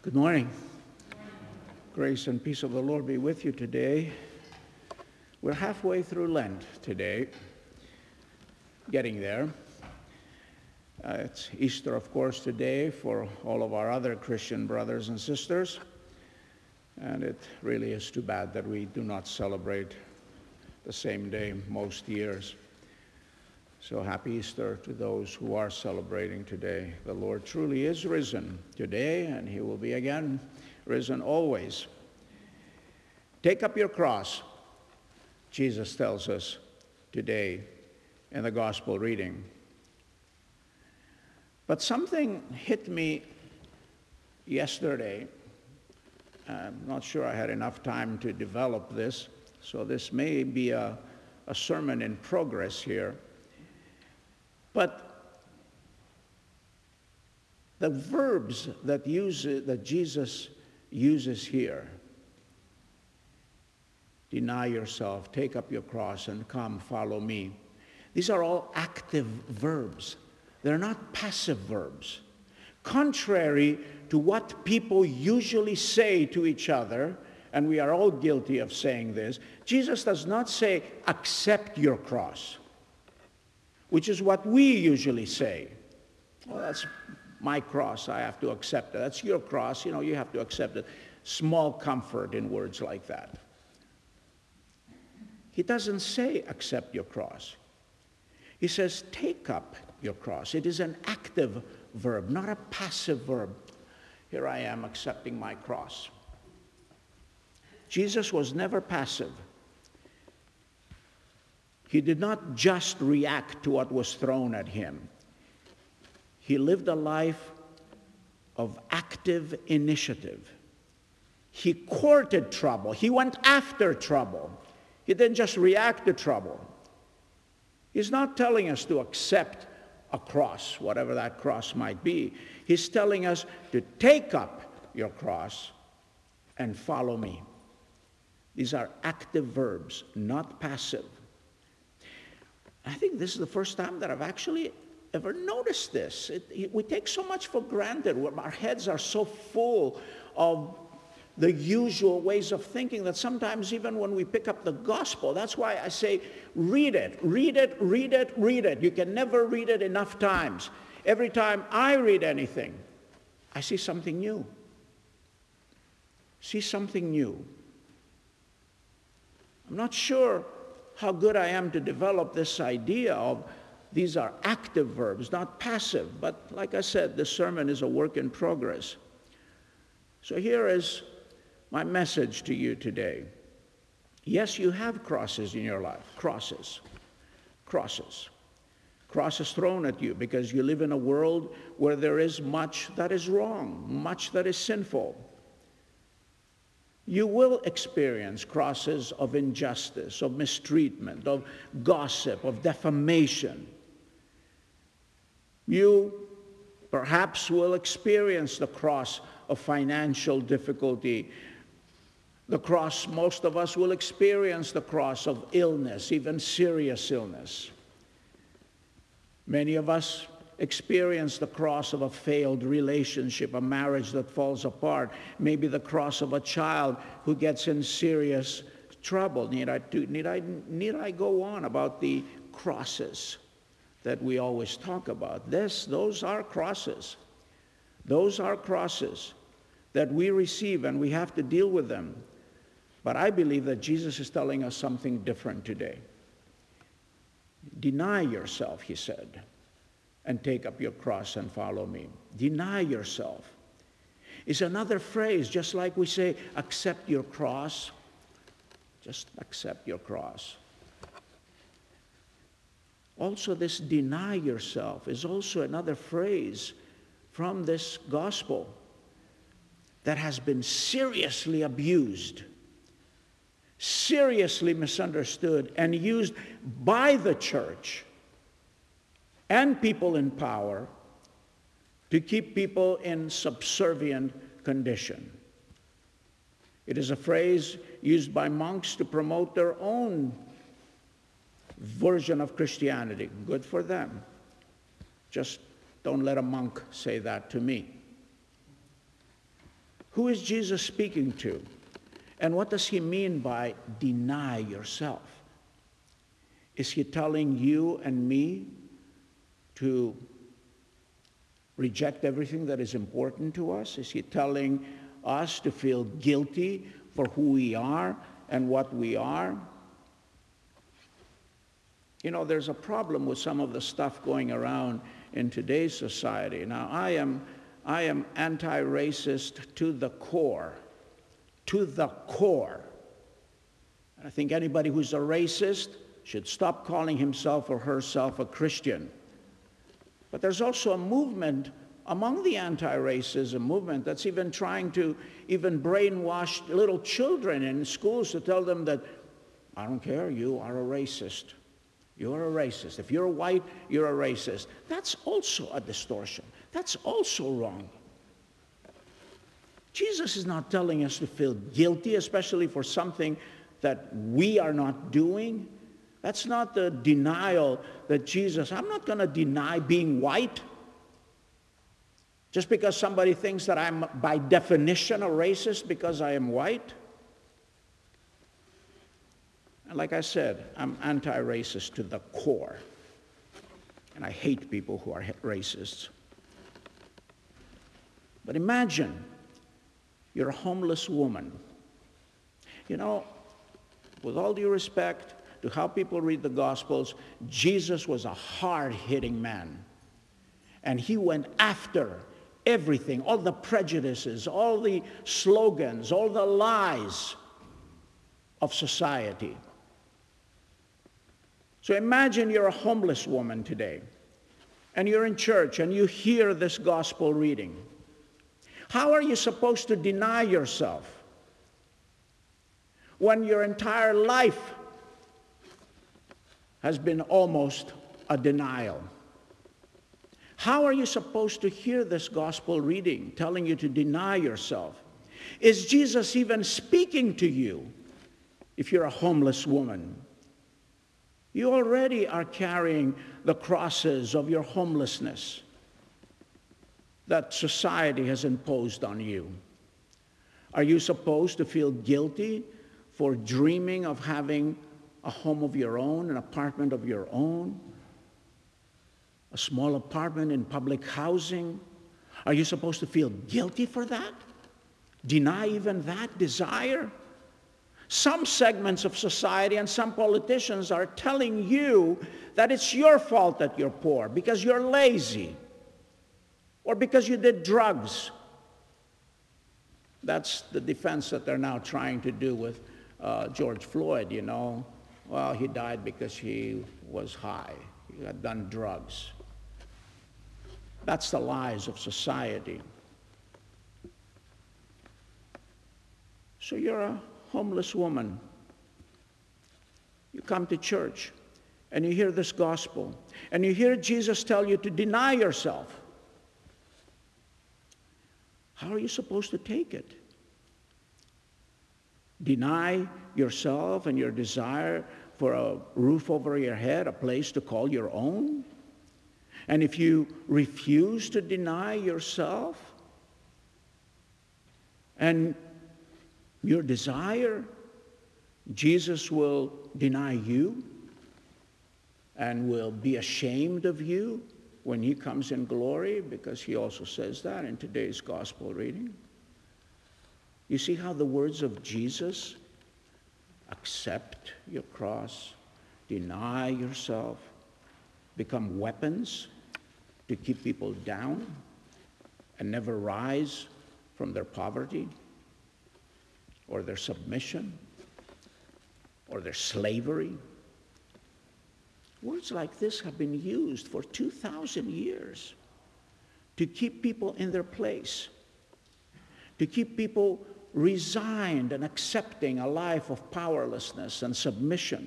Good morning. Grace and peace of the Lord be with you today. We're halfway through Lent today, getting there. It's Easter, of course, today for all of our other Christian brothers and sisters. And it really is too bad that we do not celebrate the same day most years. So happy Easter to those who are celebrating today. The Lord truly is risen today, and he will be again risen always. Take up your cross, Jesus tells us today in the gospel reading. But something hit me yesterday. I'm not sure I had enough time to develop this, so this may be a sermon in progress here. But the verbs that Jesus uses here, deny yourself, take up your cross, and come, follow me. These are all active verbs. They're not passive verbs. Contrary to what people usually say to each other, and we are all guilty of saying this, Jesus does not say, accept your cross, which is what we usually say. Well, that's my cross, I have to accept it. That's your cross, you have to accept it. Small comfort in words like that. He doesn't say, accept your cross. He says, take up your cross. It is an active verb, not a passive verb. Here I am accepting my cross. Jesus was never passive. He did not just react to what was thrown at him. He lived a life of active initiative. He courted trouble. He went after trouble. He didn't just react to trouble. He's not telling us to accept a cross, whatever that cross might be. He's telling us to take up your cross and follow me. These are active verbs, not passive. I think this is the first time that I've actually ever noticed this. We take so much for granted. Our heads are so full of the usual ways of thinking that sometimes even when we pick up the gospel, that's why I say, read it, read it, read it, read it. You can never read it enough times. Every time I read anything, I see something new. See something new. I'm not sure how good I am to develop this idea of these are active verbs, not passive. But like I said, this sermon is a work in progress. So here is my message to you today. Yes, you have crosses in your life. Crosses. Crosses. Crosses thrown at you because you live in a world where there is much that is wrong, much that is sinful. You will experience crosses of injustice, of mistreatment, of gossip, of defamation. You perhaps will experience the cross of financial difficulty. The cross, most of us will experience the cross of illness, even serious illness. Many of us experience the cross of a failed relationship, a marriage that falls apart, maybe the cross of a child who gets in serious trouble. Need I go on about the crosses that we always talk about? Those are crosses. Those are crosses that we receive, and we have to deal with them. But I believe that Jesus is telling us something different today. Deny yourself, he said, and take up your cross and follow me. Deny yourself is another phrase, just like we say, accept your cross. Just accept your cross. Also, this deny yourself is also another phrase from this gospel that has been seriously abused, seriously misunderstood, and used by the church and people in power to keep people in subservient condition. It is a phrase used by monks to promote their own version of Christianity. Good for them. Just don't let a monk say that to me. Who is Jesus speaking to? And what does he mean by deny yourself? Is he telling you and me to reject everything that is important to us? Is he telling us to feel guilty for who we are and what we are? You know, there's a problem with some of the stuff going around in today's society. Now, I am anti-racist to the core. To the core. I think anybody who's a racist should stop calling himself or herself a Christian. But there's also a movement among the anti-racism movement that's even trying to even brainwash little children in schools to tell them that, I don't care, you are a racist. You're a racist. If you're white, you're a racist. That's also a distortion. That's also wrong. Jesus is not telling us to feel guilty, especially for something that we are not doing. That's not the denial that Jesus, I'm not going to deny being white. Just because somebody thinks that I'm by definition a racist because I am white. And like I said, I'm anti-racist to the core. And I hate people who are racists. But imagine you're a homeless woman. You know, with all due respect to how people read the Gospels, Jesus was a hard-hitting man. And he went after everything, all the prejudices, all the slogans, all the lies of society. So imagine you're a homeless woman today, and you're in church, and you hear this gospel reading. How are you supposed to deny yourself when your entire life has been almost a denial? How are you supposed to hear this gospel reading telling you to deny yourself? Is Jesus even speaking to you if you're a homeless woman? You already are carrying the crosses of your homelessness that society has imposed on you. Are you supposed to feel guilty for dreaming of having a home of your own, an apartment of your own, a small apartment in public housing? Are you supposed to feel guilty for that? Deny even that desire? Some segments of society and some politicians are telling you that it's your fault that you're poor because you're lazy or because you did drugs. That's the defense that they're now trying to do with George Floyd, you know. Well, he died because he was high. He had done drugs. That's the lies of society. So you're a homeless woman. You come to church and you hear this gospel and you hear Jesus tell you to deny yourself. How are you supposed to take it? Deny yourself and your desire for a roof over your head, a place to call your own? And if you refuse to deny yourself and your desire, Jesus will deny you and will be ashamed of you when he comes in glory, because he also says that in today's gospel reading. You see how the words of Jesus, accept your cross, deny yourself, become weapons to keep people down and never rise from their poverty or their submission or their slavery. Words like this have been used for 2,000 years to keep people in their place, to keep people resigned and accepting a life of powerlessness and submission.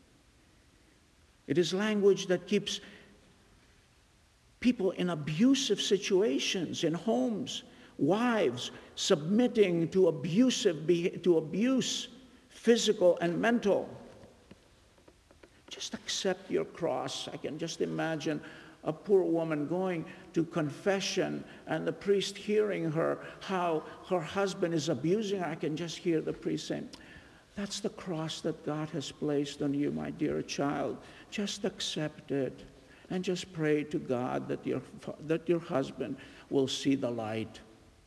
It is language that keeps people in abusive situations, in homes, wives submitting to abuse, physical and mental. Just accept your cross. I can just imagine a poor woman going to confession and the priest hearing her, how her husband is abusing her. I can just hear the priest saying, that's the cross that God has placed on you, my dear child. Just accept it and just pray to God that your husband will see the light.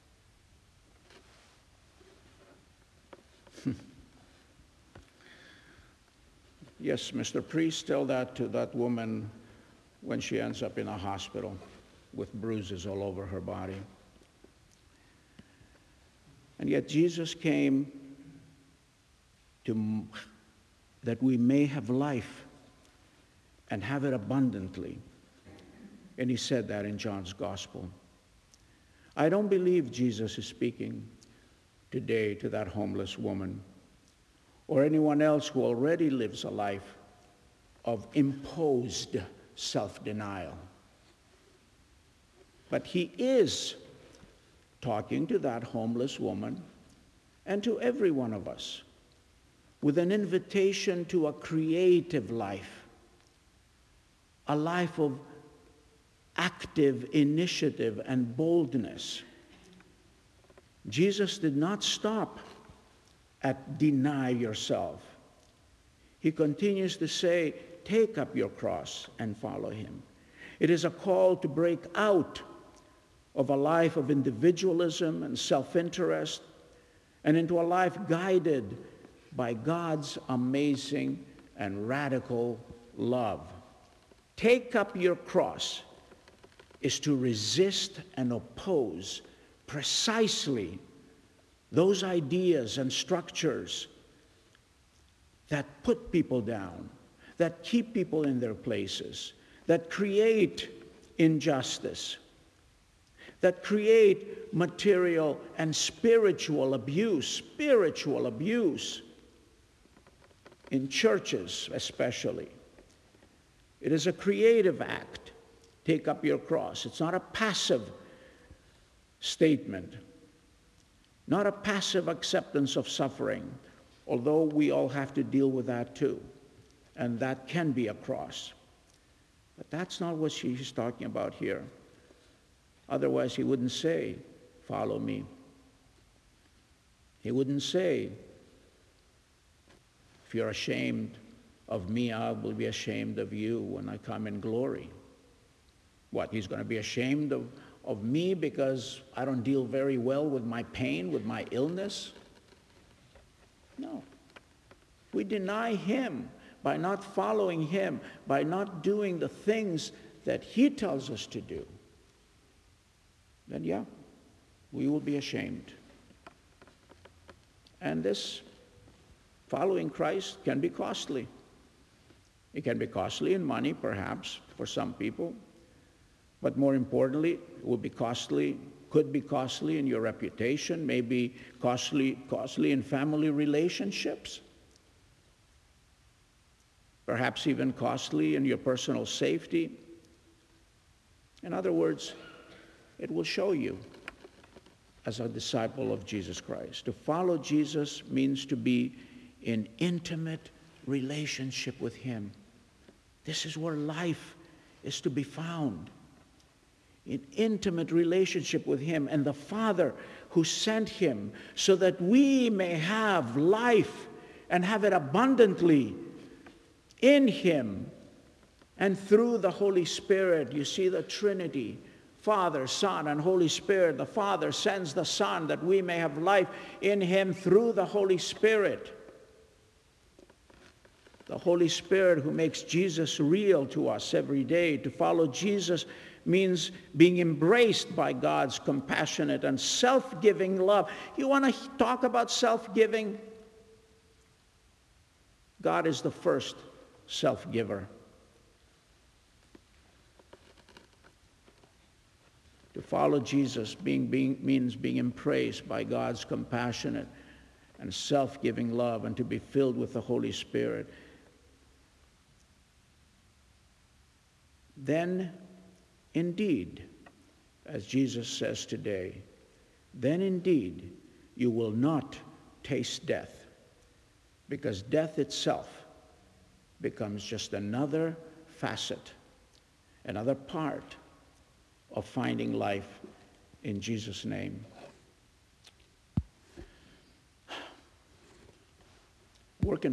Yes, Mr. Priest, tell that to that woman when she ends up in a hospital with bruises all over her body. And yet Jesus came that we may have life and have it abundantly. And he said that in John's Gospel. I don't believe Jesus is speaking today to that homeless woman or anyone else who already lives a life of imposed self-denial. But he is talking to that homeless woman and to every one of us with an invitation to a creative life, a life of active initiative and boldness. Jesus did not stop at deny yourself. He continues to say, take up your cross and follow him. It is a call to break out of a life of individualism and self-interest and into a life guided by God's amazing and radical love. Take up your cross is to resist and oppose precisely those ideas and structures that put people down, that keep people in their places, that create injustice, that create material and spiritual abuse in churches especially. It is a creative act. Take up your cross. It's not a passive statement, not a passive acceptance of suffering, although we all have to deal with that too, and that can be a cross. But that's not what she's talking about here. Otherwise, he wouldn't say, follow me. He wouldn't say, if you're ashamed of me, I will be ashamed of you when I come in glory. What, he's going to be ashamed of me because I don't deal very well with my pain, with my illness? No. We deny him by not following him, by not doing the things that he tells us to do. Then yeah, we will be ashamed. And this following Christ can be costly. It can be costly in money, perhaps, for some people. But more importantly, it will be costly, could be costly in your reputation, maybe costly in family relationships. Perhaps even costly in your personal safety. In other words, it will show you as a disciple of Jesus Christ. To follow Jesus means to be in intimate relationship with him. This is where life is to be found. In intimate relationship with him and the Father who sent him so that we may have life and have it abundantly in him and through the Holy Spirit. You see the Trinity, Father, Son, and Holy Spirit. The Father sends the Son that we may have life in him through the Holy Spirit. The Holy Spirit who makes Jesus real to us every day. To follow Jesus means being embraced by God's compassionate and self-giving love. You want to talk about self-giving? God is the first self-giver. To follow Jesus means being embraced by God's compassionate and self-giving love and to be filled with the Holy Spirit. Then, indeed, as Jesus says today, then indeed you will not taste death, because death itself becomes just another facet, another part of finding life in Jesus' name. Working